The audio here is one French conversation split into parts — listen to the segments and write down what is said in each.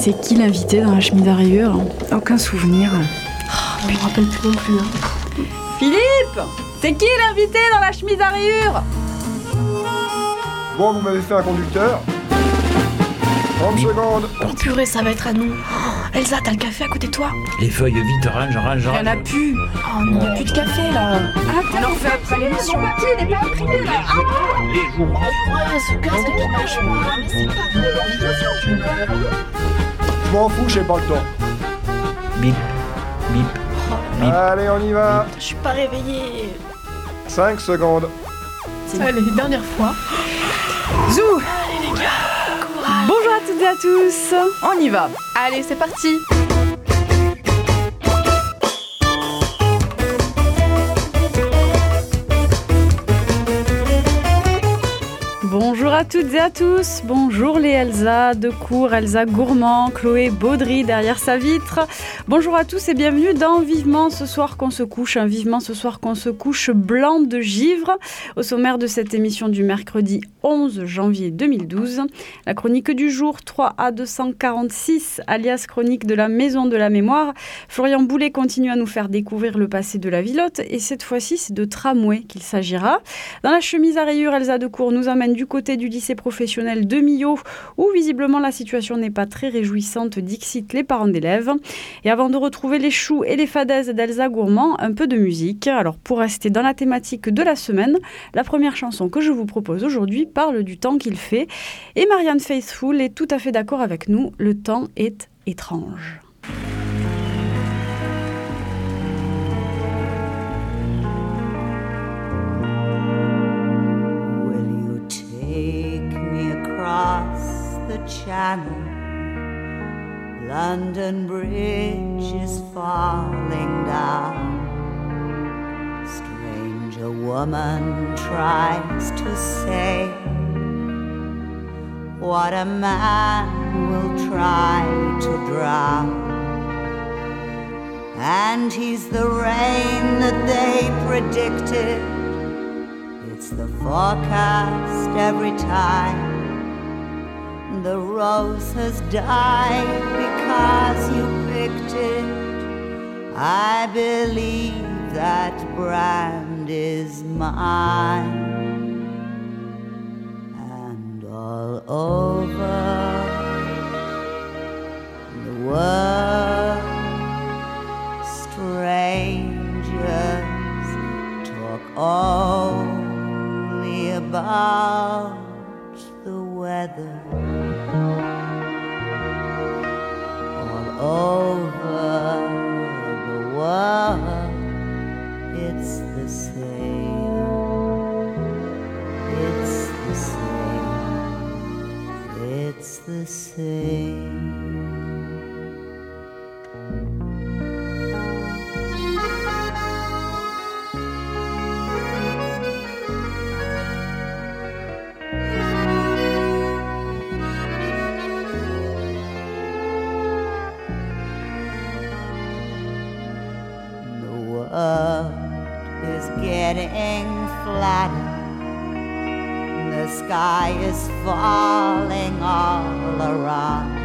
C'est qui l'invité dans la chemise à rayures? Aucun souvenir. Je me rappelle plus non plus. Hein. Philippe! C'est qui l'invité dans la chemise à rayures? Bon, vous m'avez fait un conducteur. 30 secondes. Oh purée, ça va être à nous. Oh, Elsa, t'as le café à côté de toi? Les feuilles, vite, range. Il y en a plus. Oh non, il n'y a plus de café là. On en refait après l'émission. Mon papier n'est pas imprimé là. Ouais, ce gaz qui marche pas. Mais c'est pas vrai. Je m'en fous, j'ai pas le temps. Bip, bip, bip. Allez, on y va. Je suis pas réveillée. 5 secondes. Allez, dernière fois. Zou! Allez les gars, courage. Bonjour à toutes et à tous. On y va. Allez, c'est parti. Bonjour à toutes et à tous, bonjour les Elsa Decour, Elsa Gourmand, Chloé Baudry derrière sa vitre. Bonjour à tous et bienvenue dans Vivement ce soir qu'on se couche, un Vivement ce soir qu'on se couche blanc de givre. Au sommaire de cette émission du mercredi 11 janvier 2012, la chronique du jour 3A 246, alias chronique de la Maison de la Mémoire. Florian Boulet continue à nous faire découvrir le passé de la Vilotte et cette fois-ci c'est de tramway qu'il s'agira. Dans la chemise à rayures, Elsa Decour nous amène du côté du lycée professionnel de Millau, où visiblement la situation n'est pas très réjouissante, dixit les parents d'élèves. Et avant de retrouver les choux et les fadaises d'Elsa Gourmand, un peu de musique. Alors pour rester dans la thématique de la semaine, la première chanson que je vous propose aujourd'hui parle du temps qu'il fait. Et Marianne Faithfull est tout à fait d'accord avec nous, le temps est étrange. Across the channel, London Bridge is falling down. Stranger woman tries to say what a man will try to drown. And he's the rain that they predicted. It's the forecast every time. The rose has died because you picked it. I believe that brand is mine. And all over the world, strangers talk only about the weather. All over the world, it's the same. It's the same. It's the same. Is getting flatter. The sky is falling all around,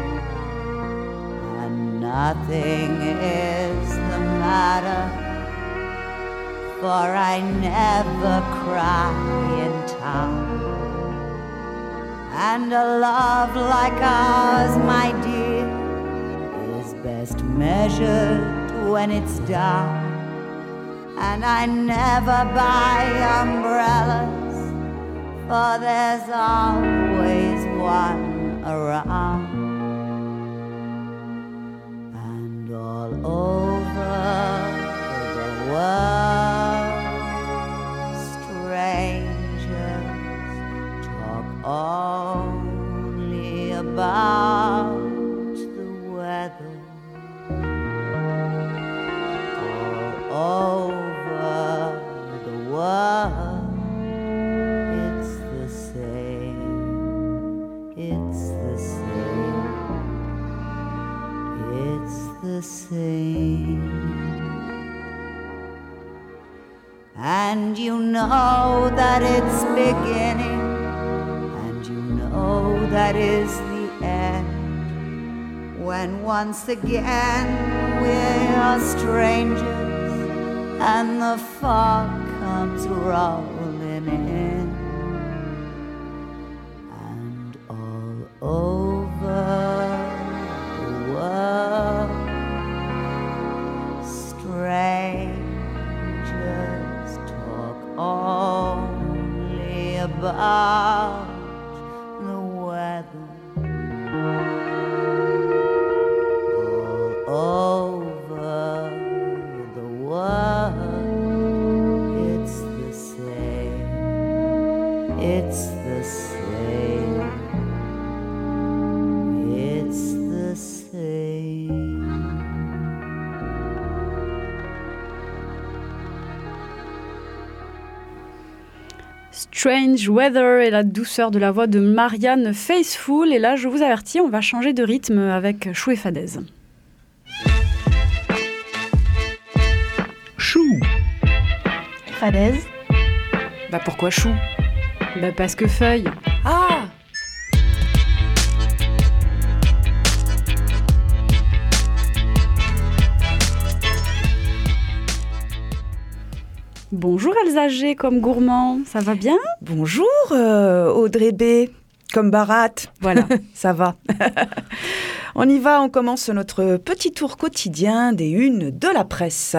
and nothing is the matter, for I never cry in town. And a love like ours, my dear, is best measured when it's down. And I never buy umbrellas, for there's always one around. And all over the world, strangers talk only about the weather. All over the world, it's the same. It's the same. It's the same. And you know that it's beginning, and you know that is the end. when once again we're strangers and the fog comes rolling in, and all over the world strangers talk only about the weather. All over the world, it's the same. It's the same. It's the same. Strange Weather et la douceur de la voix de Marianne Faithfull. Et là, je vous avertis, on va changer de rythme avec Chou et Fadez. Chou. Fadez. Bah pourquoi chou? Bah parce que feuille. Ah! Bonjour Elsa G comme gourmand, ça va bien? Bonjour Audrey B, comme Barat. Voilà. Ça va. On y va, on commence notre petit tour quotidien des unes de la presse.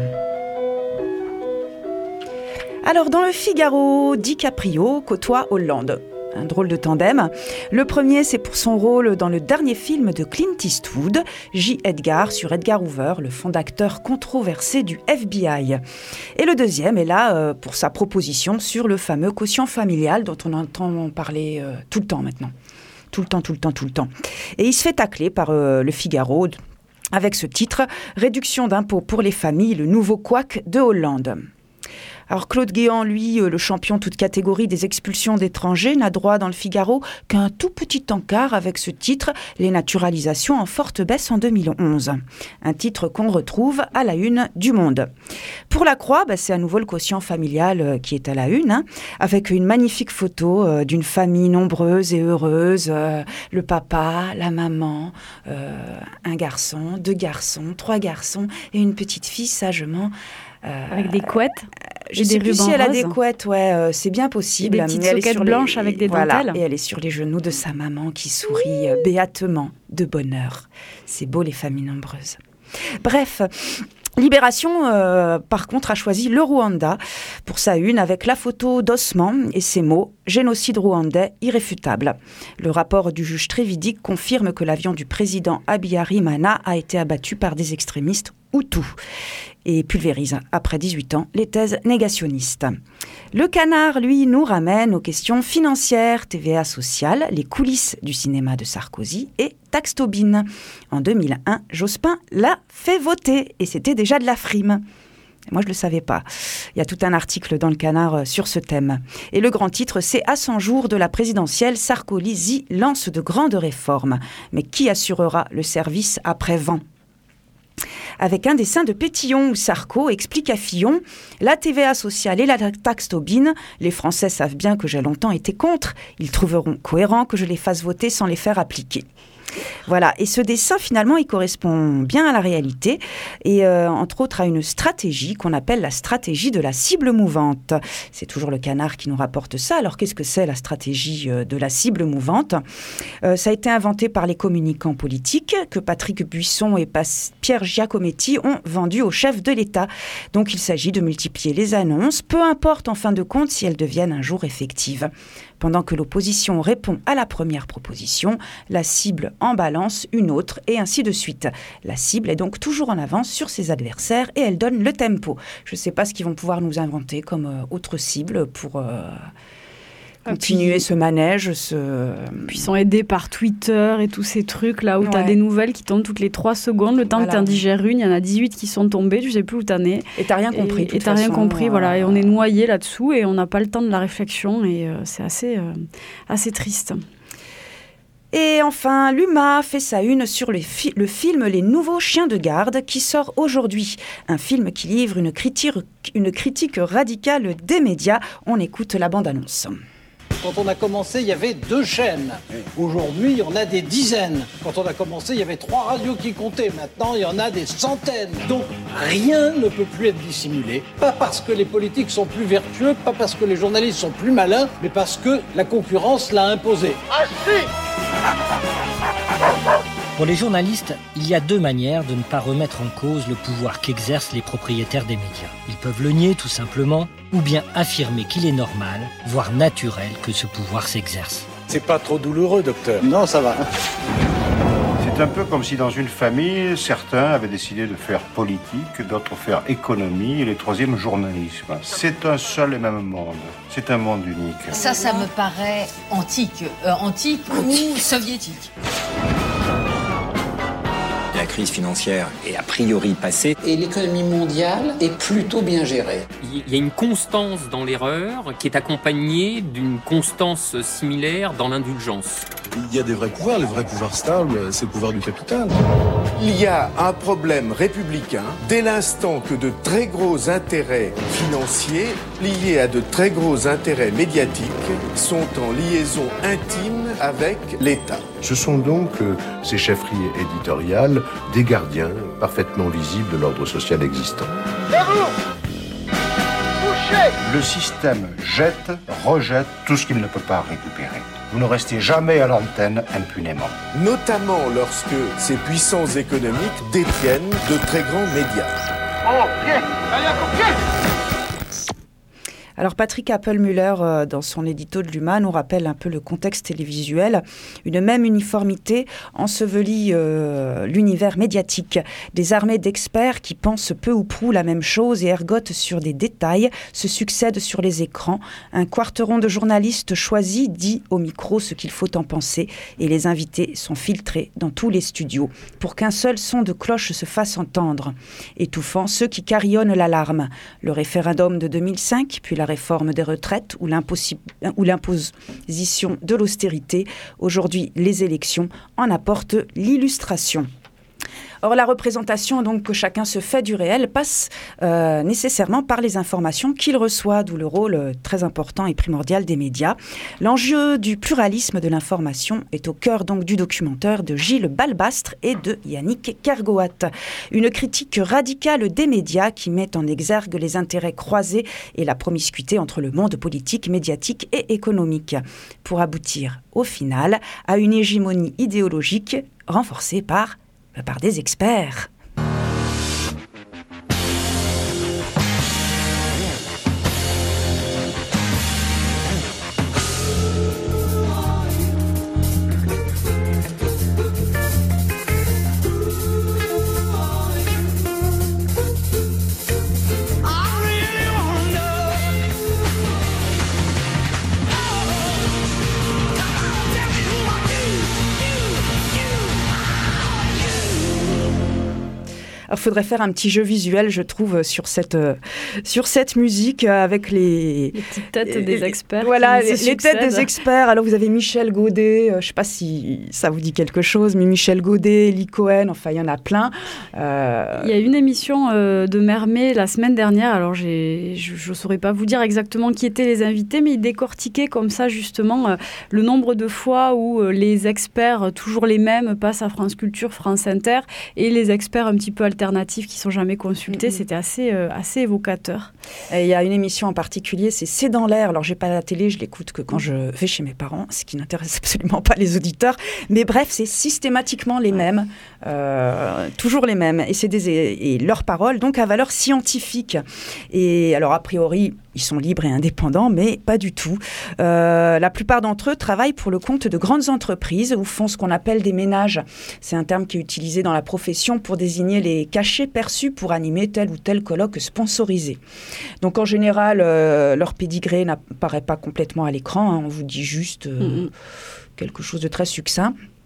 Alors dans le Figaro, DiCaprio côtoie Hollande. Un drôle de tandem. Le premier, c'est pour son rôle dans le dernier film de Clint Eastwood, J. Edgar, sur Edgar Hoover, le fondateur controversé du FBI. Et le deuxième est là pour sa proposition sur le fameux quotient familial dont on entend parler tout le temps maintenant. Tout le temps. Et il se fait tacler par le Figaro avec ce titre « Réduction d'impôts pour les familles, le nouveau couac de Hollande ». Alors Claude Guéant, lui, le champion toute catégorie des expulsions d'étrangers, n'a droit dans le Figaro qu'un tout petit encart avec ce titre « Les naturalisations en forte baisse en 2011 ». Un titre qu'on retrouve à la une du Monde. Pour la Croix, c'est à nouveau le quotient familial qui est à la une, avec une magnifique photo d'une famille nombreuse et heureuse. Le papa, la maman, un garçon, 2 garçons, 3 garçons et une petite fille sagement. Avec des couettes. Je ne sais plus si elle a des couettes, c'est bien possible. Et des petites soquettes blanches avec des dentelles. Voilà, et elle est sur les genoux de sa maman qui sourit béatement de bonheur. C'est beau les familles nombreuses. Bref, Libération, par contre, a choisi le Rwanda pour sa une avec la photo d'Osman et ses mots « Génocide rwandais irréfutable ». Le rapport du juge Trévidic confirme que l'avion du président Habyarimana a été abattu par des extrémistes Hutus et pulvérise, après 18 ans, les thèses négationnistes. Le Canard, lui, nous ramène aux questions financières, TVA sociale, les coulisses du cinéma de Sarkozy et taxe Tobin. En 2001, Jospin l'a fait voter et c'était déjà de la frime. Moi, je ne le savais pas. Il y a tout un article dans le Canard sur ce thème. Et le grand titre, c'est « À 100 jours de la présidentielle, Sarkozy lance de grandes réformes. Mais qui assurera le service après-vent ?» Avec un dessin de Pétillon où Sarko explique à Fillon « La TVA sociale et la taxe Tobin, les Français savent bien que j'ai longtemps été contre. Ils trouveront cohérent que je les fasse voter sans les faire appliquer. » Voilà, et ce dessin finalement il correspond bien à la réalité et entre autres à une stratégie qu'on appelle la stratégie de la cible mouvante. C'est toujours le Canard qui nous rapporte ça. Alors qu'est-ce que c'est la stratégie de la cible mouvante ? Ça a été inventé par les communicants politiques que Patrick Buisson et Pierre Giacometti ont vendu au chef de l'État. Donc il s'agit de multiplier les annonces, peu importe en fin de compte si elles deviennent un jour effectives. Pendant que l'opposition répond à la première proposition, la cible en balance une autre et ainsi de suite. La cible est donc toujours en avance sur ses adversaires et elle donne le tempo. Je ne sais pas ce qu'ils vont pouvoir nous inventer comme autre cible pour continuer ce manège. Puis ils sont aidés par Twitter et tous ces trucs là où tu as des nouvelles qui tombent toutes les 3 secondes. Le temps que tu en digères une, il y en a 18 qui sont tombées, tu sais plus où t'en es. Et t'as rien compris. Et t'as rien compris, voilà. Et on est noyé là-dessous et on n'a pas le temps de la réflexion et c'est assez triste. Et enfin, l'UMA fait sa une sur le film Les Nouveaux Chiens de Garde qui sort aujourd'hui. Un film qui livre une critique radicale des médias. On écoute la bande-annonce. Quand on a commencé, il y avait 2 chaînes. Aujourd'hui, il y en a des dizaines. Quand on a commencé, il y avait 3 radios qui comptaient. Maintenant, il y en a des centaines. Donc, rien ne peut plus être dissimulé. Pas parce que les politiques sont plus vertueux, pas parce que les journalistes sont plus malins, mais parce que la concurrence l'a imposé. Ah si! Pour les journalistes, il y a 2 manières de ne pas remettre en cause le pouvoir qu'exercent les propriétaires des médias. Ils peuvent le nier tout simplement, ou bien affirmer qu'il est normal, voire naturel, que ce pouvoir s'exerce. C'est pas trop douloureux, docteur? Non, ça va. C'est un peu comme si dans une famille, certains avaient décidé de faire politique, d'autres faire économie et les troisièmes journalisme. C'est un seul et même monde. C'est un monde unique. Ça me paraît antique ou soviétique. La crise financière est a priori passée. Et l'économie mondiale est plutôt bien gérée. Il y a une constance dans l'erreur qui est accompagnée d'une constance similaire dans l'indulgence. Il y a des vrais pouvoirs, les vrais pouvoirs stables, c'est le pouvoir du capital. Il y a un problème républicain dès l'instant que de très gros intérêts financiers liés à de très gros intérêts médiatiques sont en liaison intime avec l'État. Ce sont donc ces chefferies éditoriales des gardiens parfaitement visibles de l'ordre social existant. Le système rejette tout ce qu'il ne peut pas récupérer. Vous ne restez jamais à l'antenne impunément. Notamment lorsque ces puissances économiques détiennent de très grands médias. Oh, pied! Allez, à pied! Alors Patrick Appelmüller, dans son édito de l'UMA, nous rappelle un peu le contexte télévisuel. Une même uniformité ensevelit l'univers médiatique. Des armées d'experts qui pensent peu ou prou la même chose et ergotent sur des détails se succèdent sur les écrans. Un quarteron de journalistes choisis dit au micro ce qu'il faut en penser et les invités sont filtrés dans tous les studios pour qu'un seul son de cloche se fasse entendre, étouffant ceux qui carillonnent l'alarme. Le référendum de 2005, puis la réforme des retraites ou l'imposition de l'austérité. Aujourd'hui, les élections en apportent l'illustration. Or, la représentation donc, que chacun se fait du réel passe nécessairement par les informations qu'il reçoit, d'où le rôle très important et primordial des médias. L'enjeu du pluralisme de l'information est au cœur donc, du documentaire de Gilles Balbastre et de Yannick Kergoat. Une critique radicale des médias qui met en exergue les intérêts croisés et la promiscuité entre le monde politique, médiatique et économique, pour aboutir au final à une hégémonie idéologique renforcée par des experts. Il faudrait faire un petit jeu visuel, je trouve, sur cette musique avec les petites têtes des experts. Voilà, les têtes des experts. Alors, vous avez Michel Godet, je ne sais pas si ça vous dit quelque chose, mais Michel Godet, Eli Cohen, enfin, il y en a plein. Il y a une émission de Mermet la semaine dernière. Alors, je ne saurais pas vous dire exactement qui étaient les invités, mais ils décortiquaient comme ça, justement, le nombre de fois où les experts, toujours les mêmes, passent à France Culture, France Inter, et les experts un petit peu alternatifs qui sont jamais consultés, c'était assez évocateur. Et il y a une émission en particulier, c'est dans l'air. Alors j'ai pas la télé, je l'écoute que quand je vais chez mes parents, ce qui n'intéresse absolument pas les auditeurs. Mais bref, c'est systématiquement les mêmes, toujours les mêmes. Et leurs paroles, donc à valeur scientifique. Et alors a priori, ils sont libres et indépendants, mais pas du tout. La plupart d'entre eux travaillent pour le compte de grandes entreprises ou font ce qu'on appelle des ménages. C'est un terme qui est utilisé dans la profession pour désigner les cachets perçus pour animer tel ou tel colloque sponsorisé. Donc en général, leur pédigré n'apparaît pas complètement à l'écran. On vous dit juste quelque chose de très succinct.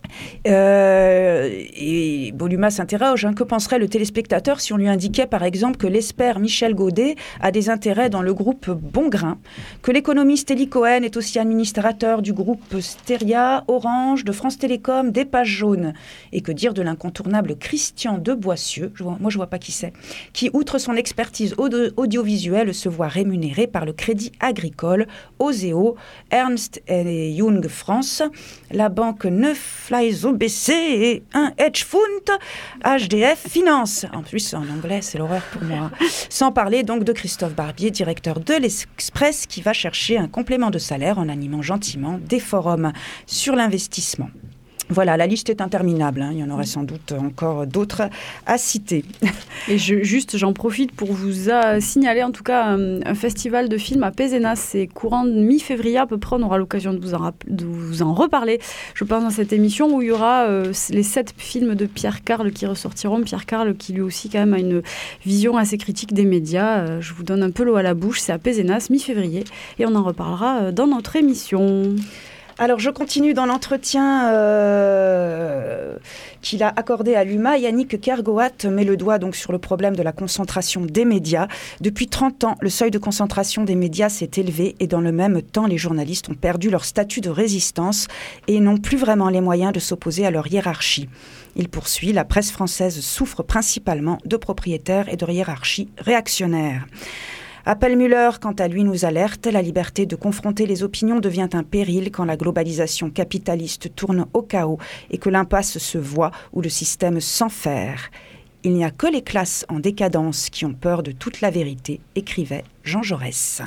Et Boluma s'interroge, que penserait le téléspectateur si on lui indiquait par exemple que l'expert Michel Godet a des intérêts dans le groupe Bongrain, que l'économiste Elie Cohen est aussi administrateur du groupe Steria, Orange, de France Télécom, des Pages Jaunes, et que dire de l'incontournable Christian de Boissieu, moi je vois pas qui c'est, qui outre son expertise audiovisuelle se voit rémunéré par le Crédit Agricole, Oseo, Ernst & Young France, la banque Neuflies OBC et un hedge fund, HDF Finance. En plus, en anglais, c'est l'horreur pour moi. Sans parler donc de Christophe Barbier, directeur de l'Express, qui va chercher un complément de salaire en animant gentiment des forums sur l'investissement. Voilà, la liste est interminable. Il y en aurait sans doute encore d'autres à citer. Et j'en profite pour vous signaler en tout cas un festival de films à Pézenas. C'est courant de mi-février à peu près. On aura l'occasion de vous en reparler, je pense, dans cette émission où il y aura les 7 films de Pierre Carle qui ressortiront. Pierre Carle qui lui aussi quand même a une vision assez critique des médias. Je vous donne un peu l'eau à la bouche. C'est à Pézenas, mi-février. Et on en reparlera dans notre émission. Alors, je continue dans l'entretien qu'il a accordé à l'UMA. Yannick Kergoat met le doigt donc sur le problème de la concentration des médias. Depuis 30 ans, le seuil de concentration des médias s'est élevé et dans le même temps, les journalistes ont perdu leur statut de résistance et n'ont plus vraiment les moyens de s'opposer à leur hiérarchie. Il poursuit, la presse française souffre principalement de propriétaires et de hiérarchies réactionnaires. Appel-Muller, quant à lui, nous alerte. La liberté de confronter les opinions devient un péril quand la globalisation capitaliste tourne au chaos et que l'impasse se voit ou le système s'enferre. Il n'y a que les classes en décadence qui ont peur de toute la vérité, écrivait Jean Jaurès.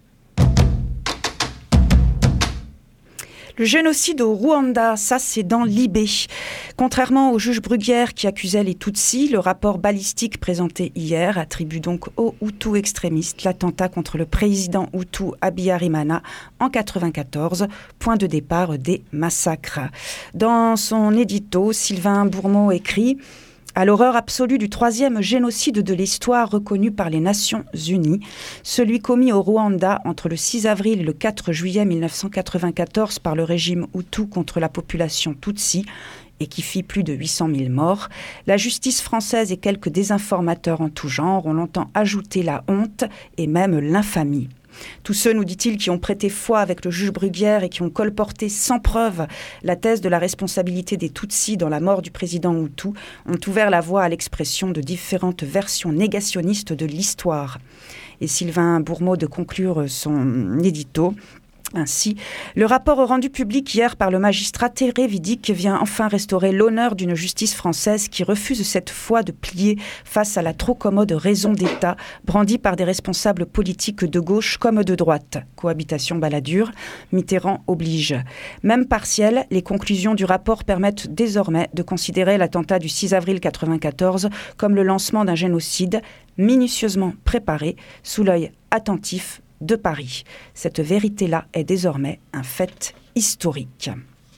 Le génocide au Rwanda, ça c'est dans Libé. Contrairement au juge Bruguière qui accusait les Tutsis, le rapport balistique présenté hier attribue donc aux Hutus extrémistes l'attentat contre le président Hutu Habyarimana en 1994, point de départ des massacres. Dans son édito, Sylvain Bourmeau écrit « À l'horreur absolue du 3e génocide de l'histoire reconnu par les Nations Unies, celui commis au Rwanda entre le 6 avril et le 4 juillet 1994 par le régime Hutu contre la population Tutsi et qui fit plus de 800 000 morts, la justice française et quelques désinformateurs en tout genre ont longtemps ajouté la honte et même l'infamie. Tous ceux, nous dit-il, qui ont prêté foi avec le juge Bruguière et qui ont colporté sans preuve la thèse de la responsabilité des Tutsis dans la mort du président Hutu ont ouvert la voie à l'expression de différentes versions négationnistes de l'histoire. Et Sylvain Bourmeau de conclure son édito. Ainsi, le rapport rendu public hier par le magistrat Théré Vidic vient enfin restaurer l'honneur d'une justice française qui refuse cette fois de plier face à la trop commode raison d'État brandie par des responsables politiques de gauche comme de droite. Cohabitation baladure, Mitterrand oblige. Même partiel, les conclusions du rapport permettent désormais de considérer l'attentat du 6 avril 1994 comme le lancement d'un génocide minutieusement préparé sous l'œil attentif de Paris. Cette vérité-là est désormais un fait historique.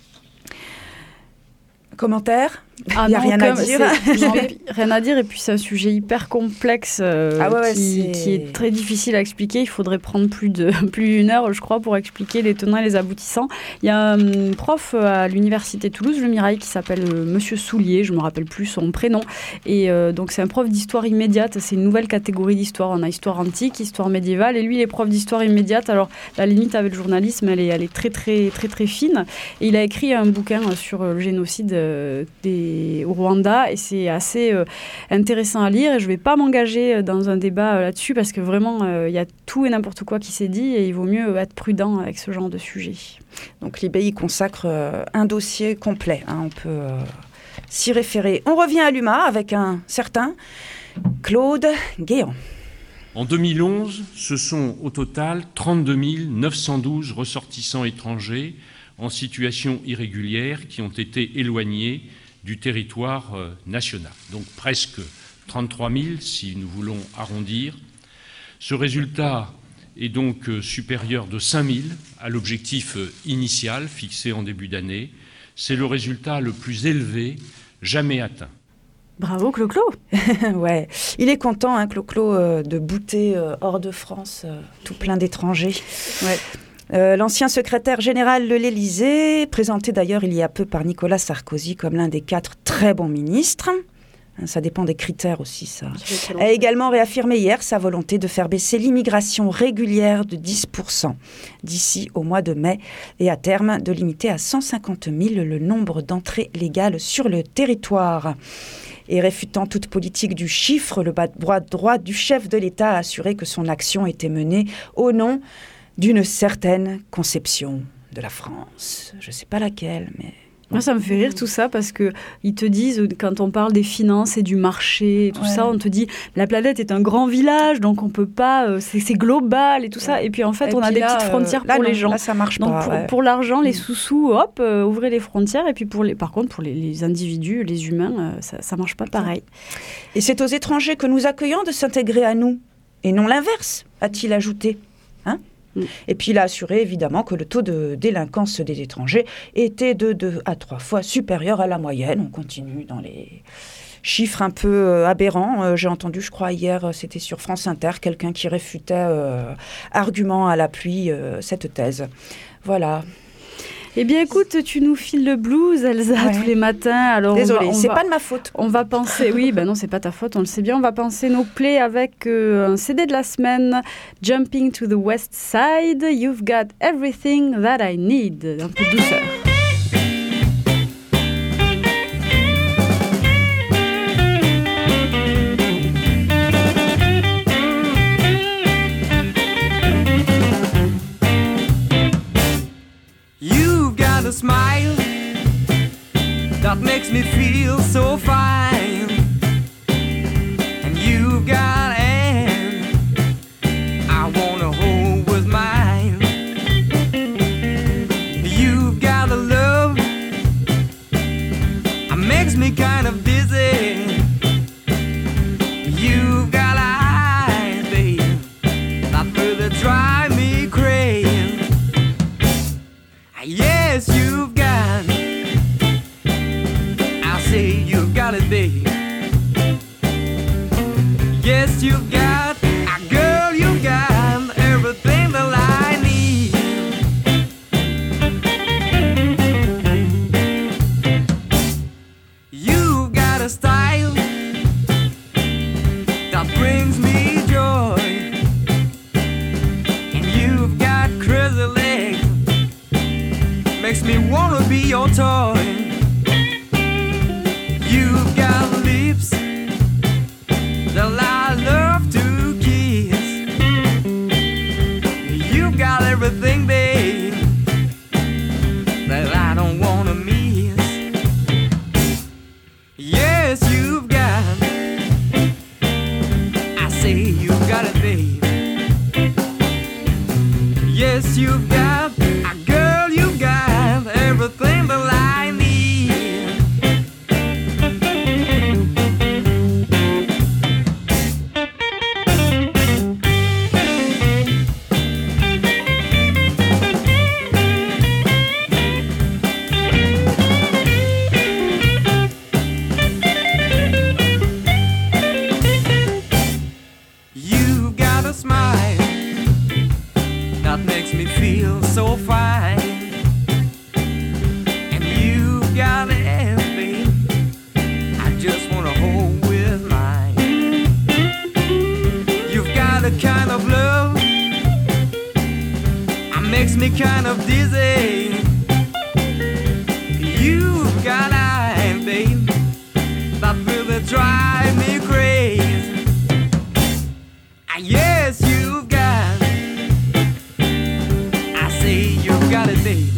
Commentaire ? Il n'y a rien à dire. Rien à dire, et puis c'est un sujet hyper complexe qui est très difficile à expliquer. Il faudrait prendre plus d'une heure, je crois, pour expliquer les tenants et les aboutissants. Il y a un prof à l'université Toulouse, le Mirail, qui s'appelle Monsieur Soulier, je ne me rappelle plus son prénom. Et donc c'est un prof d'histoire immédiate, c'est une nouvelle catégorie d'histoire. On a histoire antique, histoire médiévale, et lui, il est prof d'histoire immédiate. Alors la limite avec le journalisme, elle est très, très, très, très fine. Et il a écrit un bouquin sur le génocide au Rwanda, et c'est assez intéressant à lire, et je ne vais pas m'engager dans un débat là-dessus parce que vraiment il y a tout et n'importe quoi qui s'est dit et il vaut mieux être prudent avec ce genre de sujet. Donc l'IBI consacre un dossier complet, on peut s'y référer. On revient à l'UMA avec un certain Claude Guéant. En 2011, ce sont au total 32 912 ressortissants étrangers en situation irrégulière qui ont été éloignés du territoire national. Donc presque 33 000 si nous voulons arrondir. Ce résultat est donc supérieur de 5 000 à l'objectif initial fixé en début d'année. C'est le résultat le plus élevé jamais atteint. Bravo Clo-Clo. Ouais, il est content Clo-Clo de bouter hors de France tout plein d'étrangers. Ouais. L'ancien secrétaire général de l'Élysée, présenté d'ailleurs il y a peu par Nicolas Sarkozy comme l'un des 4 très bons ministres, ça dépend des critères aussi, ça, a également réaffirmé hier sa volonté de faire baisser l'immigration régulière de 10% d'ici au mois de mai et à terme de limiter à 150 000 le nombre d'entrées légales sur le territoire. Et réfutant toute politique du chiffre, le bras droit du chef de l'État a assuré que son action était menée au nom d'une certaine conception de la France. Je ne sais pas laquelle, mais... Moi, ça me fait rire tout ça parce qu'ils te disent, quand on parle des finances et du marché et tout ça, on te dit la planète est un grand village, donc on peut pas, c'est global et tout ça. Et puis en fait, et on a des petites frontières pour les gens. Là, ça marche donc, pas. Pour l'argent, les sous-sous, hop, ouvrez les frontières. Et puis par contre, pour les individus, les humains, ça marche pas pareil. Et c'est aux étrangers que nous accueillons de s'intégrer à nous, et non l'inverse, a-t-il ajouté. Et puis il a assuré évidemment que le taux de délinquance des étrangers était de 2 à 3 fois supérieur à la moyenne. On continue dans les chiffres un peu aberrants. J'ai entendu, je crois hier, c'était sur France Inter, quelqu'un qui réfutait argument à l'appui cette thèse. Voilà. Eh bien, écoute, tu nous files le blues, Elsa, tous les matins. Alors, désolée, c'est pas de ma faute. On va penser, oui, non, c'est pas ta faute, on le sait bien. On va penser nos plays avec un CD de la semaine, Jumping to the West Side, You've Got Everything That I Need. Un peu de douceur. A smile that makes me feel so fine, and you've got an I wanna hold with mine. You've got a love that makes me kind of dizzy. You've got eyes, babe, that really drive me crazy. Yes, you've got, I say you've got it, babe. Yes, you've got, girl, you've got everything that I need. You've got a style that brings me joy, and you've got crazy legs, makes me wanna be your toy. You've got lips that I love to kiss. You've got everything, babe, that I don't wanna miss. Yes, you've got, I say you've got it, babe. Yes, you've got, girl, you've got everything that I need. You've got a smile that makes me feel so fine, and you've got everything I just wanna hold with mine. You've got a kind of love that makes me kind of dizzy. You've got eyes, babe, that really drive me crazy. Yes, you've got, I say you've got it, babe.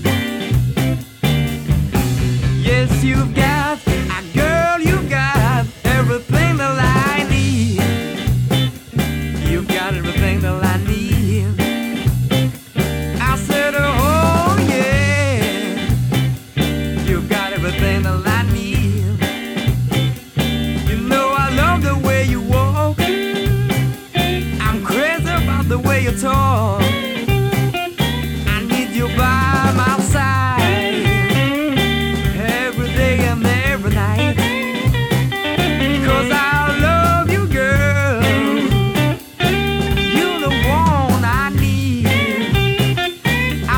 Yes, you've got, girl, you've got everything that I need. You've got everything that I need. I said, oh yeah, you've got everything that I need. You know I love the way you walk, I'm crazy about the way you talk. I need you by my side every day and every night, 'cause I love you, girl. You're the one I need. I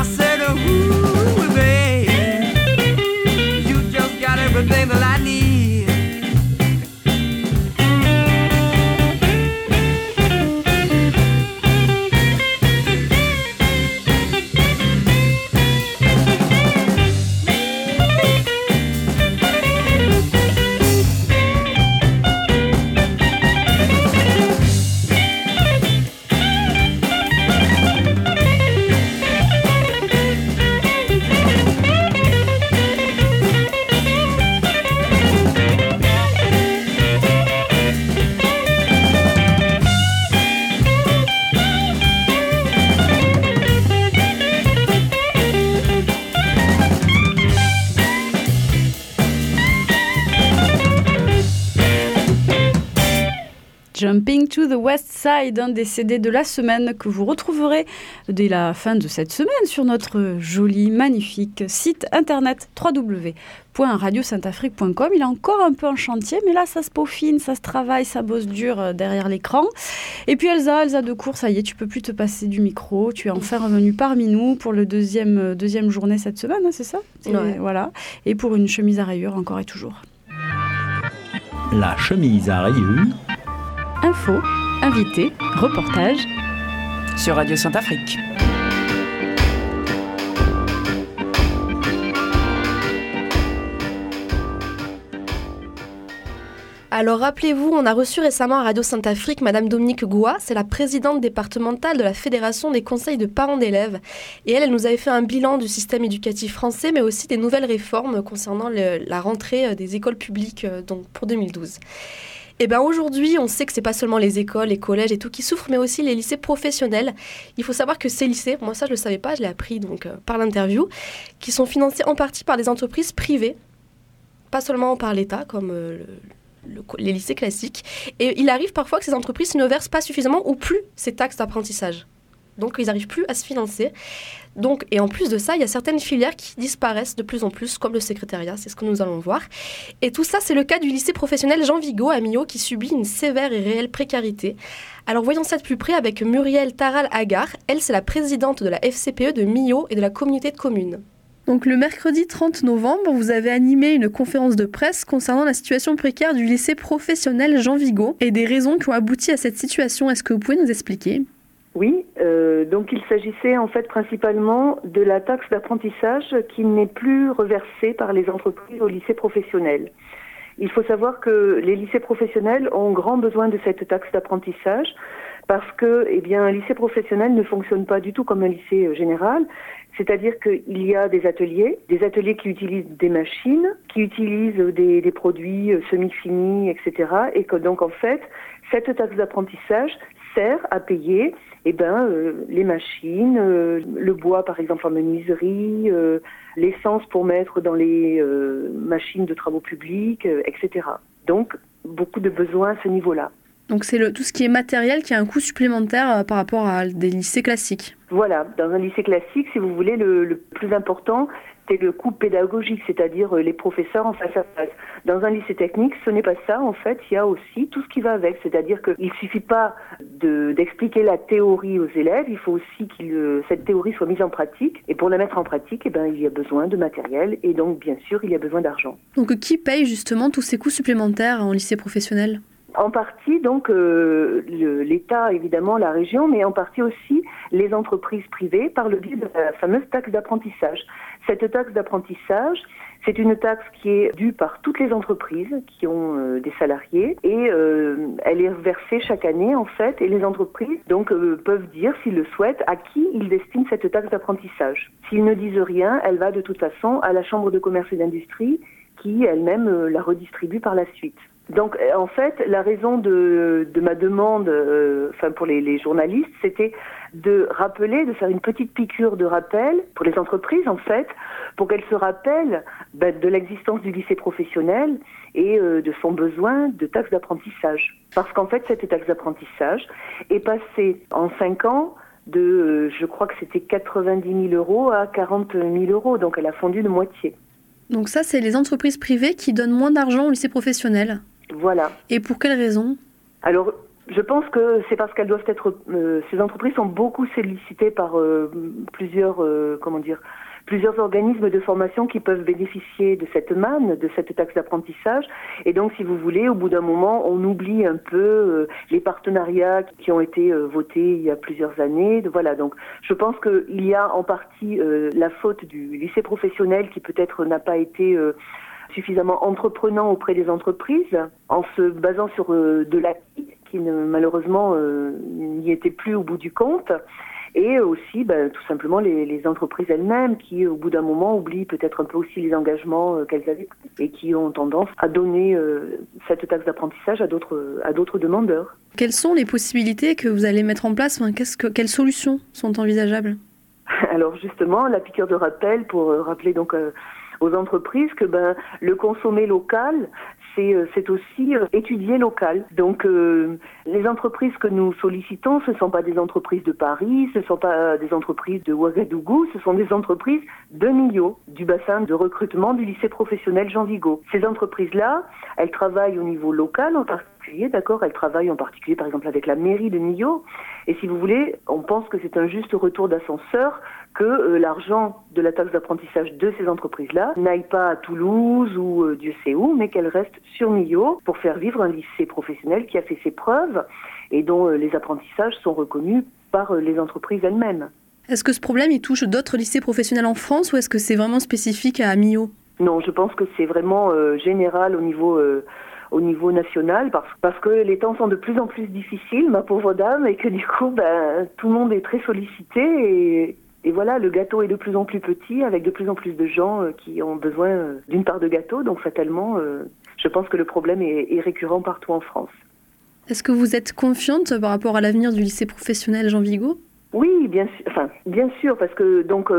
I need. Jumping to the West Side, un des CD de la semaine que vous retrouverez dès la fin de cette semaine sur notre joli, magnifique site internet www.radiosaintafrique.com. Il est encore un peu en chantier, mais là ça se peaufine, ça se travaille, ça bosse dur derrière l'écran. Et puis Elsa Decour, ça y est, tu peux plus te passer du micro, tu es enfin revenue parmi nous pour le deuxième journée cette semaine, hein, c'est ça ? Ouais. Voilà. Et pour une chemise à rayures encore et toujours. La chemise à rayures. Info, invité, reportage sur Radio Sainte-Afrique. Alors rappelez-vous, on a reçu récemment à Radio Sainte-Afrique Madame Dominique Goua, c'est la présidente départementale de la Fédération des conseils de parents d'élèves. Et elle nous avait fait un bilan du système éducatif français, mais aussi des nouvelles réformes concernant la rentrée des écoles publiques donc pour 2012. Et bien aujourd'hui, on sait que c'est pas seulement les écoles, les collèges et tout qui souffrent, mais aussi les lycées professionnels. Il faut savoir que ces lycées, moi ça je le savais pas, je l'ai appris donc par l'interview, qui sont financés en partie par des entreprises privées, pas seulement par l'État comme les lycées classiques. Et il arrive parfois que ces entreprises ne versent pas suffisamment ou plus ces taxes d'apprentissage. Donc ils n'arrivent plus à se financer. Donc, et en plus de ça, il y a certaines filières qui disparaissent de plus en plus, comme le secrétariat, c'est ce que nous allons voir. Et tout ça, c'est le cas du lycée professionnel Jean Vigo à Millau, qui subit une sévère et réelle précarité. Alors voyons ça de plus près avec Muriel Taral-Agar. Elle, c'est la présidente de la FCPE de Millau et de la communauté de communes. Donc le mercredi 30 novembre, vous avez animé une conférence de presse concernant la situation précaire du lycée professionnel Jean Vigo et des raisons qui ont abouti à cette situation. Est-ce que vous pouvez nous expliquer ? Oui, donc il s'agissait en fait principalement de la taxe d'apprentissage qui n'est plus reversée par les entreprises au lycée professionnel. Il faut savoir que les lycées professionnels ont grand besoin de cette taxe d'apprentissage parce que, un lycée professionnel ne fonctionne pas du tout comme un lycée général. C'est-à-dire qu'il y a des ateliers qui utilisent des machines, qui utilisent des produits semi-finis, etc. Et que donc en fait, cette taxe d'apprentissage sert à payer les machines, le bois par exemple en menuiserie, l'essence pour mettre dans les machines de travaux publics, etc. Donc beaucoup de besoins à ce niveau-là. Donc c'est tout ce qui est matériel qui a un coût supplémentaire par rapport à des lycées classiques. Voilà, dans un lycée classique, si vous voulez, le plus important, c'est le coût pédagogique, c'est-à-dire les professeurs en face à face. Dans un lycée technique, ce n'est pas ça. En fait, il y a aussi tout ce qui va avec. C'est-à-dire qu'il ne suffit pas d'expliquer la théorie aux élèves, il faut aussi que cette théorie soit mise en pratique. Et pour la mettre en pratique, il y a besoin de matériel et donc, bien sûr, il y a besoin d'argent. Donc, qui paye justement tous ces coûts supplémentaires en lycée professionnel ? En partie, donc, l'État, évidemment, la région, mais en partie aussi les entreprises privées par le biais de la fameuse taxe d'apprentissage. Cette taxe d'apprentissage, c'est une taxe qui est due par toutes les entreprises qui ont des salariés et elle est versée chaque année, en fait, et les entreprises donc peuvent dire, s'ils le souhaitent, à qui ils destinent cette taxe d'apprentissage. S'ils ne disent rien, elle va de toute façon à la Chambre de commerce et d'industrie qui, elle-même, la redistribue par la suite. Donc, en fait, la raison de ma demande, pour les journalistes, c'était de rappeler, de faire une petite piqûre de rappel pour les entreprises, en fait, pour qu'elles se rappellent de l'existence du lycée professionnel et de son besoin de taxe d'apprentissage. Parce qu'en fait, cette taxe d'apprentissage est passée en 5 ans de, je crois que c'était 90 000 euros à 40 000 euros, donc elle a fondu de moitié. Donc ça, c'est les entreprises privées qui donnent moins d'argent au lycée professionnel. Voilà. Et pour quelles raisons ? Alors, je pense que c'est parce qu'elles doivent être... ces entreprises sont beaucoup sollicitées par plusieurs plusieurs organismes de formation qui peuvent bénéficier de cette manne, de cette taxe d'apprentissage. Et donc, si vous voulez, au bout d'un moment, on oublie un peu les partenariats qui ont été votés il y a plusieurs années. Voilà, donc je pense qu'il y a en partie la faute du lycée professionnel qui peut-être n'a pas été suffisamment entreprenant auprès des entreprises, en se basant sur de l'acquis qui malheureusement n'y était plus au bout du compte. Et aussi, tout simplement, les entreprises elles-mêmes qui, au bout d'un moment, oublient peut-être un peu aussi les engagements qu'elles avaient et qui ont tendance à donner cette taxe d'apprentissage à d'autres demandeurs. Quelles sont les possibilités que vous allez mettre en place ? Quelles solutions sont envisageables ? Alors justement, la piqûre de rappel pour rappeler donc aux entreprises que le consommer local, c'est aussi étudier local. Donc les entreprises que nous sollicitons, ce ne sont pas des entreprises de Paris, ce ne sont pas des entreprises de Ouagadougou, ce sont des entreprises de Millau, du bassin de recrutement du lycée professionnel Jean Vigo. Ces entreprises-là, elles travaillent au niveau local en particulier, d'accord ? Elles travaillent en particulier par exemple avec la mairie de Millau. Et si vous voulez, on pense que c'est un juste retour d'ascenseur que l'argent de la taxe d'apprentissage de ces entreprises-là n'aille pas à Toulouse ou Dieu sait où, mais qu'elle reste sur Millau pour faire vivre un lycée professionnel qui a fait ses preuves et dont les apprentissages sont reconnus par les entreprises elles-mêmes. Est-ce que ce problème il touche d'autres lycées professionnels en France ou est-ce que c'est vraiment spécifique à Millau ? Non, je pense que c'est vraiment général au niveau national, parce que les temps sont de plus en plus difficiles, ma pauvre dame, et que du coup, tout le monde est très sollicité et voilà, le gâteau est de plus en plus petit, avec de plus en plus de gens qui ont besoin d'une part de gâteau, donc fatalement, je pense que le problème est récurrent partout en France. Est-ce que vous êtes confiante par rapport à l'avenir du lycée professionnel Jean Vigo ? Oui, bien sûr, parce que donc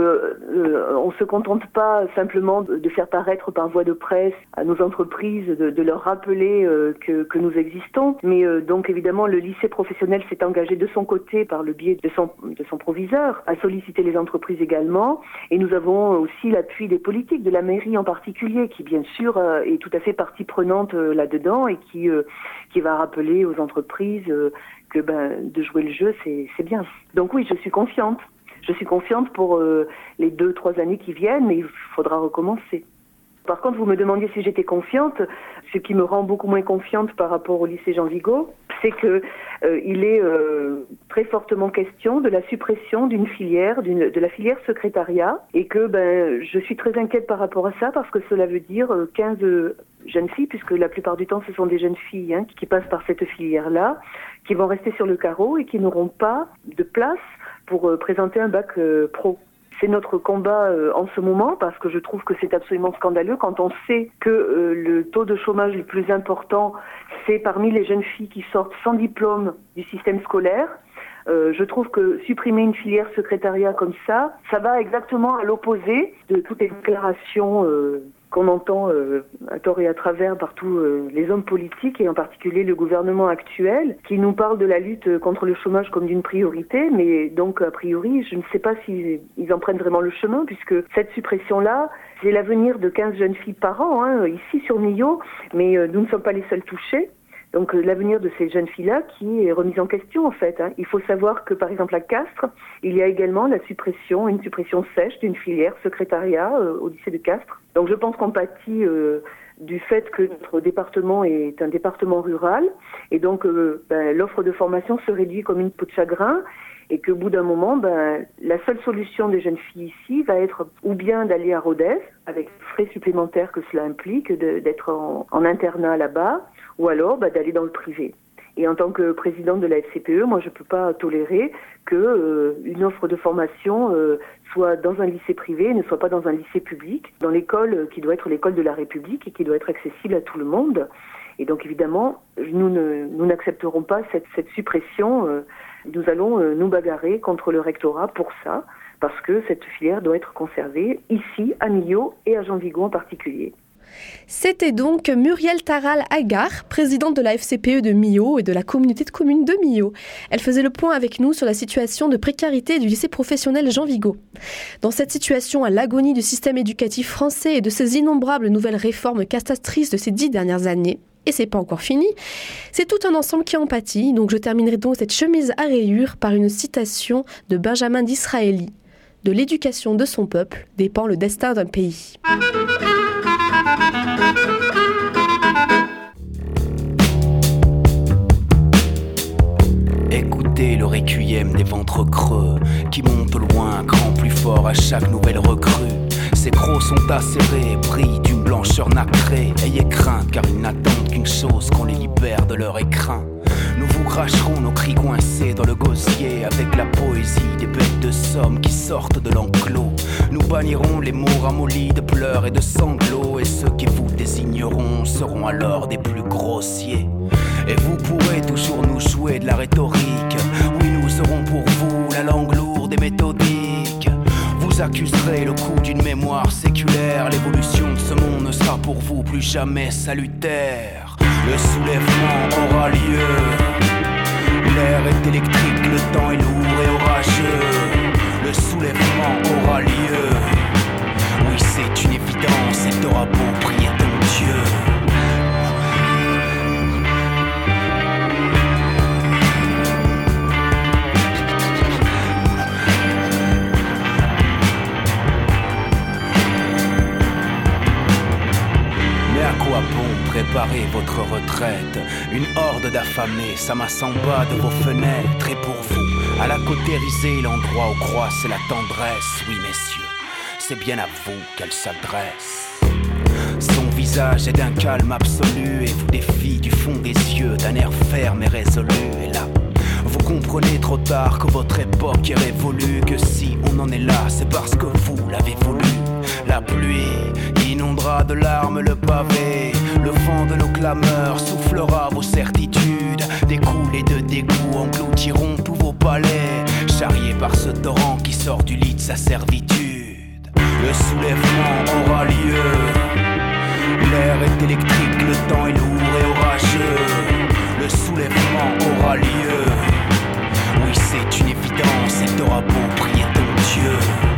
on se contente pas simplement de faire paraître par voie de presse à nos entreprises, de leur rappeler que nous existons, mais donc évidemment le lycée professionnel s'est engagé de son côté par le biais de son proviseur à solliciter les entreprises également, et nous avons aussi l'appui des politiques, de la mairie en particulier, qui bien sûr est tout à fait partie prenante là-dedans et qui va rappeler aux entreprises que de jouer le jeu, c'est bien. Donc oui, je suis confiante. Je suis confiante pour les 2-3 années qui viennent, mais il faudra recommencer. Par contre, vous me demandiez si j'étais confiante. Ce qui me rend beaucoup moins confiante par rapport au lycée Jean Vigo, c'est que il est très fortement question de la suppression d'une filière, de la filière secrétariat, et que je suis très inquiète par rapport à ça, parce que cela veut dire 15 jeunes filles, puisque la plupart du temps ce sont des jeunes filles qui passent par cette filière-là, qui vont rester sur le carreau et qui n'auront pas de place pour présenter un bac pro. C'est notre combat en ce moment, parce que je trouve que c'est absolument scandaleux quand on sait que le taux de chômage le plus important, c'est parmi les jeunes filles qui sortent sans diplôme du système scolaire. Je trouve que supprimer une filière secrétariat comme ça va exactement à l'opposé de toutes les déclarations qu'on entend à tort et à travers par tous les hommes politiques, et en particulier le gouvernement actuel, qui nous parle de la lutte contre le chômage comme d'une priorité, mais donc a priori, je ne sais pas s'ils en prennent vraiment le chemin, puisque cette suppression-là, c'est l'avenir de 15 jeunes filles par an, ici sur Millau, mais nous ne sommes pas les seuls touchés. Donc l'avenir de ces jeunes filles-là qui est remis en question en fait. Il faut savoir que par exemple à Castres, il y a également une suppression sèche d'une filière secrétariat au lycée de Castres. Donc je pense qu'on pâtit du fait que notre département est un département rural, et donc l'offre de formation se réduit comme une peau de chagrin, et qu'au bout d'un moment, la seule solution des jeunes filles ici va être ou bien d'aller à Rodez, avec les frais supplémentaires que cela implique, d'être en internat là-bas, ou alors d'aller dans le privé. Et en tant que présidente de la FCPE, moi je ne peux pas tolérer qu'une offre de formation soit dans un lycée privé et ne soit pas dans un lycée public, dans l'école qui doit être l'école de la République et qui doit être accessible à tout le monde. Et donc évidemment, nous n'accepterons pas cette suppression. Nous allons nous bagarrer contre le rectorat pour ça, parce que cette filière doit être conservée ici, à Millau et à Jean Vigo en particulier. C'était donc Muriel Taral-Agar, présidente de la FCPE de Millau et de la communauté de communes de Millau. Elle faisait le point avec nous sur la situation de précarité du lycée professionnel Jean Vigo. Dans cette situation, à l'agonie du système éducatif français et de ses innombrables nouvelles réformes catastrophiques de ces 10 dernières années, et c'est pas encore fini, c'est tout un ensemble qui en pâtit. Donc je terminerai donc cette chemise à rayures par une citation de Benjamin Disraeli. De l'éducation de son peuple dépend le destin d'un pays. Écoutez le requiem des ventres creux qui montent au loin, grand plus fort à chaque nouvelle recrue. Ces crocs sont acérés, brillent d'une blancheur nacrée. Ayez crainte car ils n'attendent qu'une chose, qu'on les libère de leur écrin. Nous vous cracherons nos cris coincés dans le gosier, avec la poésie des bêtes de somme qui sortent de l'enclos. Nous bannirons les mots ramollis de pleurs et de sanglots, et ceux qui vous désigneront seront alors des plus grossiers. Et vous pourrez toujours nous jouer de la rhétorique. Oui, nous aurons pour vous la langue lourde et méthodique. Vous accuserez le coup d'une mémoire séculaire. L'évolution de ce monde ne sera pour vous plus jamais salutaire. Le soulèvement aura lieu. L'air est électrique, le temps est lourd et orageux. Le soulèvement aura lieu. Oui, c'est une évidence et t'auras beau prier ton Dieu. Préparez votre retraite, une horde d'affamés s'amasse en bas de vos fenêtres. Et pour vous, à la cautériser, l'endroit où croisse la tendresse. Oui messieurs, c'est bien à vous qu'elle s'adresse. Son visage est d'un calme absolu et vous défie du fond des yeux d'un air ferme et résolu. Et là, vous comprenez trop tard que votre époque est révolue, que si on en est là, c'est parce que vous l'avez voulu. La pluie inondera de larmes le pavé. Le vent de nos clameurs soufflera vos certitudes. Des coulées de dégoût engloutiront tous vos palais, charriés par ce torrent qui sort du lit de sa servitude. Le soulèvement aura lieu. L'air est électrique, le temps est lourd et orageux. Le soulèvement aura lieu. Oui, c'est une évidence et t'auras beau prier ton Dieu.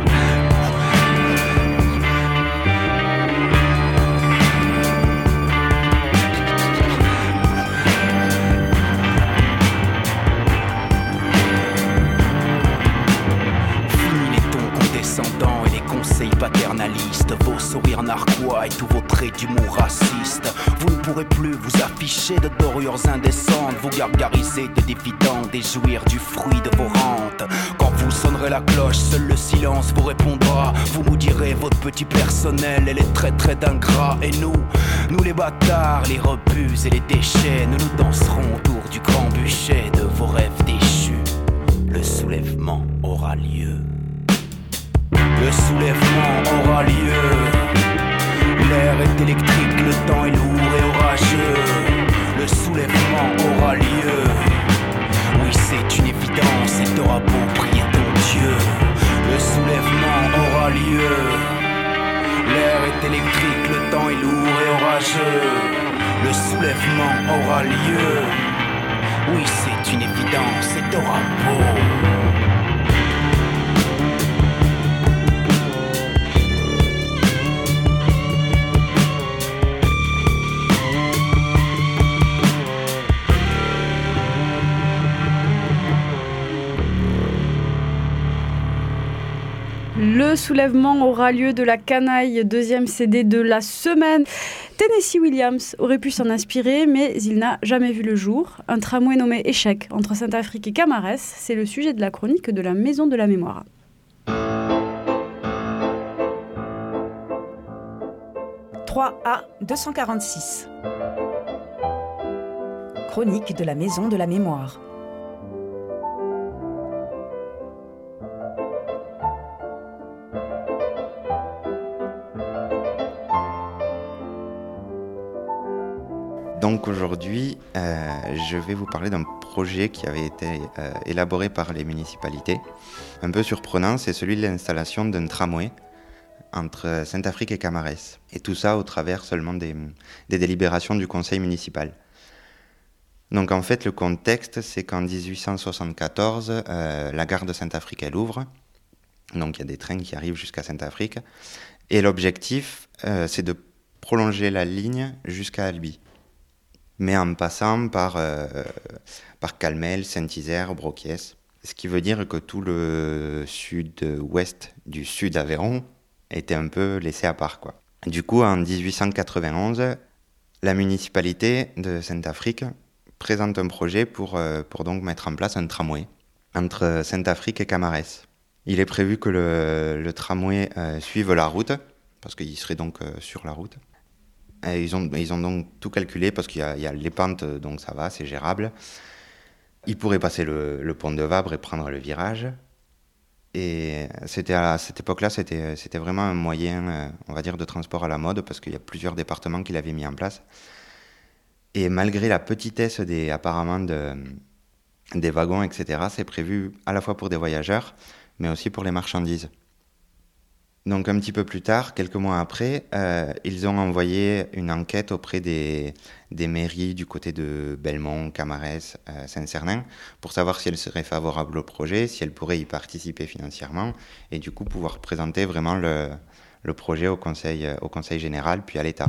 Et les conseils paternalistes, vos sourires narquois et tous vos traits d'humour raciste. Vous ne pourrez plus vous afficher de dorures indécentes, vous gargariser des dividendes et jouir du fruit de vos rentes. Quand vous sonnerez la cloche, seul le silence vous répondra. Vous nous direz votre petit personnel et les traits d'ingrats. Et nous les bâtards, les rebuts et les déchets, nous danserons autour du grand bûcher de vos rêves déchus. Le soulèvement aura lieu. Le soulèvement aura lieu. L'air est électrique, le temps est lourd et orageux. Le soulèvement aura lieu. Oui, c'est une évidence et t'auras beau prier ton Dieu. Le soulèvement aura lieu. L'air est électrique, le temps est lourd et orageux. Le soulèvement aura lieu. Oui, c'est une évidence et t'auras beau. Le soulèvement aura lieu de la canaille, deuxième CD de la semaine. Tennessee Williams aurait pu s'en inspirer, mais il n'a jamais vu le jour. Un tramway nommé Échec entre Saint-Afrique et Camarès, c'est le sujet de la chronique de la Maison de la Mémoire. « 3A 246 » Chronique de la Maison de la Mémoire. Donc aujourd'hui, je vais vous parler d'un projet qui avait été élaboré par les municipalités. Un peu surprenant, c'est celui de l'installation d'un tramway entre Saint-Afrique et Camarès. Et tout ça au travers seulement des délibérations du conseil municipal. Donc en fait, le contexte, c'est qu'en 1874, la gare de Saint-Afrique, elle ouvre. Donc il y a des trains qui arrivent jusqu'à Saint-Afrique. Et l'objectif, c'est de prolonger la ligne jusqu'à Albi. Mais en passant par Calmel, Saint-Isère, Broquiès. Ce qui veut dire que tout le sud-ouest du sud Aveyron était un peu laissé à part, quoi. Du coup, en 1891, la municipalité de Saint-Affrique présente un projet pour donc mettre en place un tramway entre Saint-Affrique et Camarès. Il est prévu que le tramway suive la route, parce qu'il serait donc sur la route. Et ils ont donc tout calculé, parce qu'il y a les pentes, donc ça va, c'est gérable. Ils pourraient passer le pont de Vabre et prendre le virage. Et à cette époque-là, c'était vraiment un moyen, on va dire, de transport à la mode, parce qu'il y a plusieurs départements qui l'avaient mis en place. Et malgré la petitesse apparemment des wagons, etc., c'est prévu à la fois pour des voyageurs, mais aussi pour les marchandises. Donc un petit peu plus tard, quelques mois après, ils ont envoyé une enquête auprès des mairies du côté de Belmont, Camarès, Saint-Cernin, pour savoir si elles seraient favorables au projet, si elles pourraient y participer financièrement, et du coup pouvoir présenter vraiment le projet au conseil général, puis à l'État.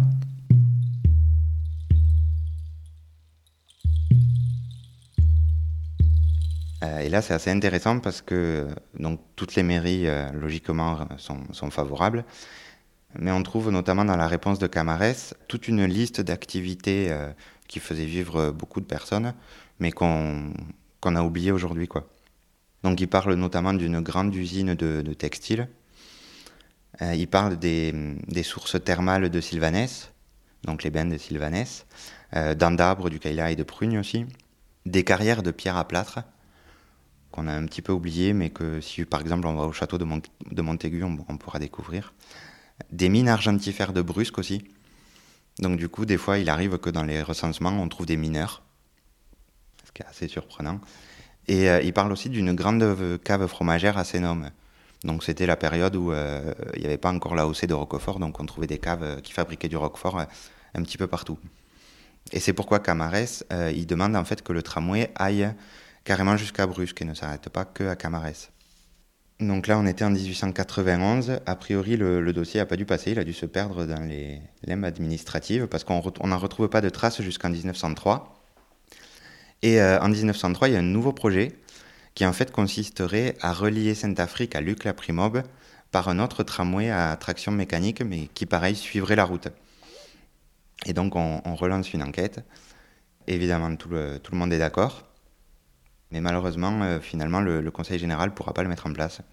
Et là, c'est assez intéressant parce que donc, toutes les mairies, logiquement, sont favorables. Mais on trouve notamment dans la réponse de Camarès toute une liste d'activités qui faisaient vivre beaucoup de personnes, mais qu'on a oubliées aujourd'hui, quoi. Donc il parle notamment d'une grande usine de textiles. Il parle des sources thermales de Sylvanès, donc les bains de Sylvanès, d'Andabre, du Cayla et de Prugne aussi. Des carrières de pierre à plâtre, qu'on a un petit peu oublié, mais que si par exemple on va au château de Montaigu, on pourra découvrir. Des mines argentifères de Brusque aussi. Donc du coup, des fois, il arrive que dans les recensements, on trouve des mineurs, ce qui est assez surprenant. Et il parle aussi d'une grande cave fromagère à Sénôme. Donc c'était la période où il n'y avait pas encore l'AOC de Roquefort, donc on trouvait des caves qui fabriquaient du Roquefort un petit peu partout. Et c'est pourquoi Camarès, il demande en fait que le tramway aille carrément jusqu'à Brusque et ne s'arrête pas qu'à Camarès. Donc là, on était en 1891. A priori, le dossier n'a pas dû passer, il a dû se perdre dans les limbes administratives parce qu'on n'en retrouve pas de traces jusqu'en 1903. Et en 1903, il y a un nouveau projet qui en fait consisterait à relier Saint-Affrique à Luc-la-Primobe par un autre tramway à traction mécanique, mais qui, pareil, suivrait la route. Et donc, on relance une enquête. Évidemment, tout le monde est d'accord. Mais malheureusement, finalement, le Conseil général ne pourra pas le mettre en place.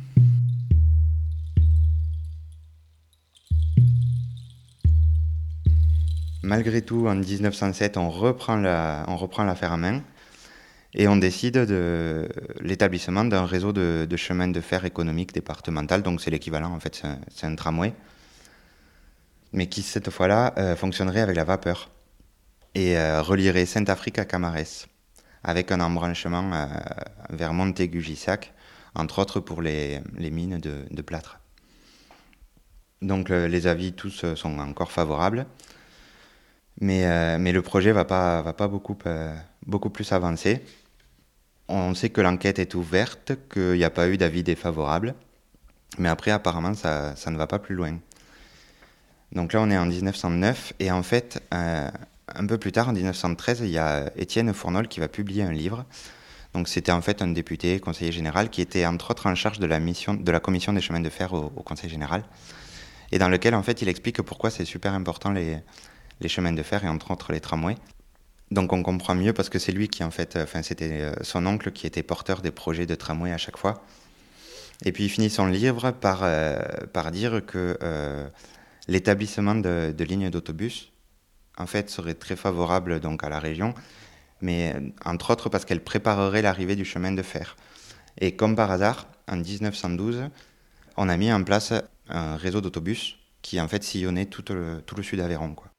Malgré tout, en 1907, on reprend l'affaire en main et on décide de l'établissement d'un réseau de chemins de fer économique départemental. Donc c'est l'équivalent, en fait, c'est un tramway, mais qui, cette fois-là, fonctionnerait avec la vapeur et relierait Saint-Affrique à Camarès, avec un embranchement vers Montaigu-Gissac, entre autres pour les mines de plâtre. Donc les avis tous sont encore favorables, mais le projet va pas beaucoup plus avancer. On sait que l'enquête est ouverte, qu'il n'y a pas eu d'avis défavorable, mais après apparemment ça ne va pas plus loin. Donc là on est en 1909 et en fait un peu plus tard, en 1913, il y a Étienne Fournol qui va publier un livre. Donc c'était en fait un député, conseiller général, qui était entre autres en charge de la commission des chemins de fer au Conseil général, et dans lequel en fait il explique pourquoi c'est super important les chemins de fer et entre autres les tramways. Donc on comprend mieux parce que c'est lui qui en fait, c'était son oncle qui était porteur des projets de tramway à chaque fois. Et puis il finit son livre par dire que l'établissement de lignes d'autobus en fait, serait très favorable donc, à la région, mais entre autres parce qu'elle préparerait l'arrivée du chemin de fer. Et comme par hasard, en 1912, on a mis en place un réseau d'autobus qui en fait sillonnait tout le sud Aveyron, quoi.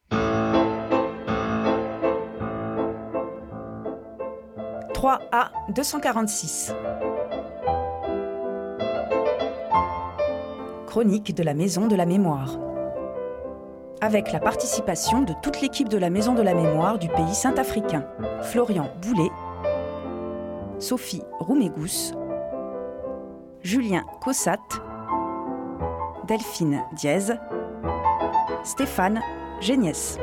3A 246. Chronique de la Maison de la Mémoire. Avec la participation de toute l'équipe de la Maison de la Mémoire du pays saint-africain. Florian Boulet, Sophie Roumégous, Julien Cossat, Delphine Diez, Stéphane Géniès.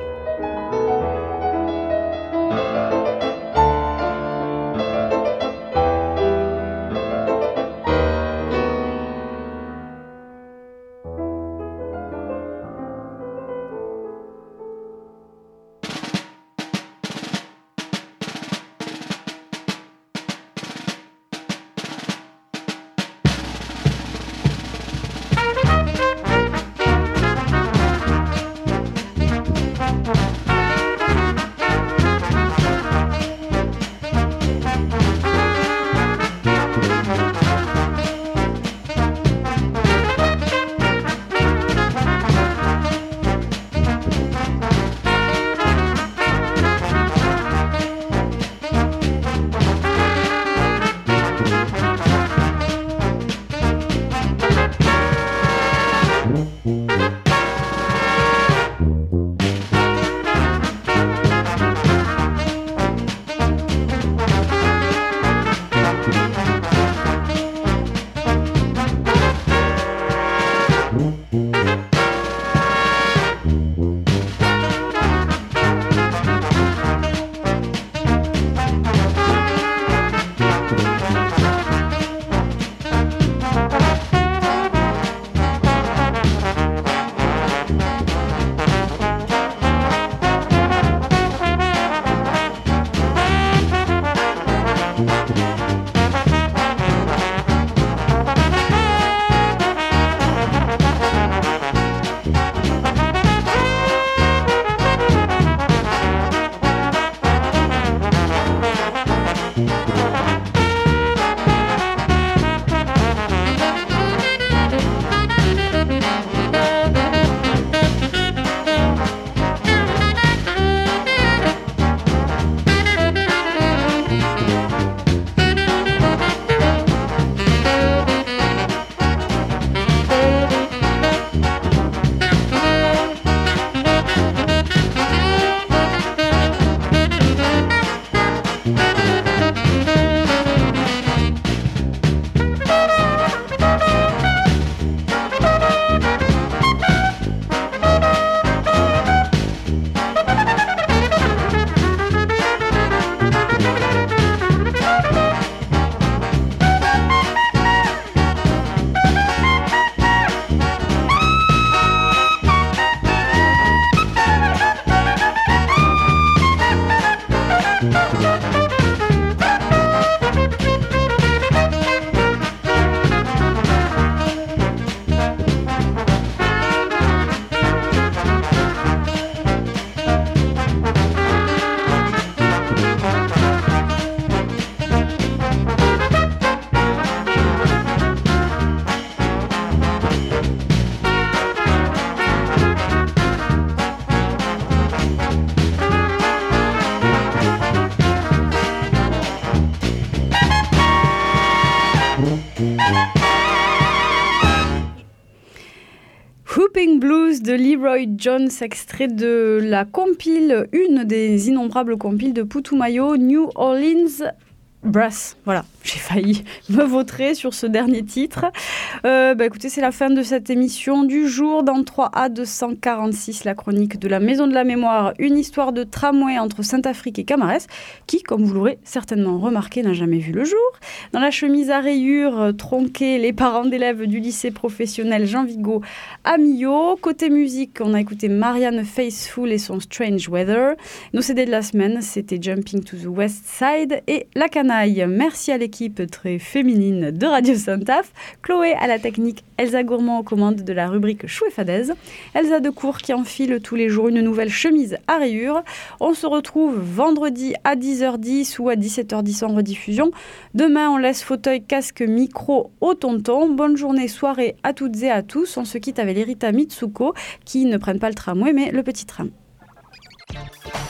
Blues de Leroy Jones, extrait de la compile, une des innombrables compiles de Putumayo, New Orleans Brass. Voilà, j'ai failli me vautrer sur ce dernier titre. Écoutez, c'est la fin de cette émission du jour. Dans 3A 246, la chronique de la Maison de la Mémoire, une histoire de tramway entre Saint-Affrique et Camarès, qui, comme vous l'aurez certainement remarqué, n'a jamais vu le jour. Dans la chemise à rayures tronquée, les parents d'élèves du lycée professionnel Jean Vigo à Millau. Côté musique, on a écouté Marianne Faithfull et son Strange Weather. Nos CD de la semaine, c'était Jumping to the West Side et La Canaille. Merci à l'équipe très féminine de Radio Saint-Af, Chloé à la technique, Elsa Gourmand aux commandes de la rubrique Chou et Fadaise, Elsa Decour qui enfile tous les jours une nouvelle chemise à rayures. On se retrouve vendredi à 10h10 ou à 17h10 en rediffusion. Demain, on laisse fauteuil, casque, micro au tonton. Bonne journée, soirée à toutes et à tous. On se quitte avec les Rita Mitsuko qui ne prennent pas le tramway mais le petit tram.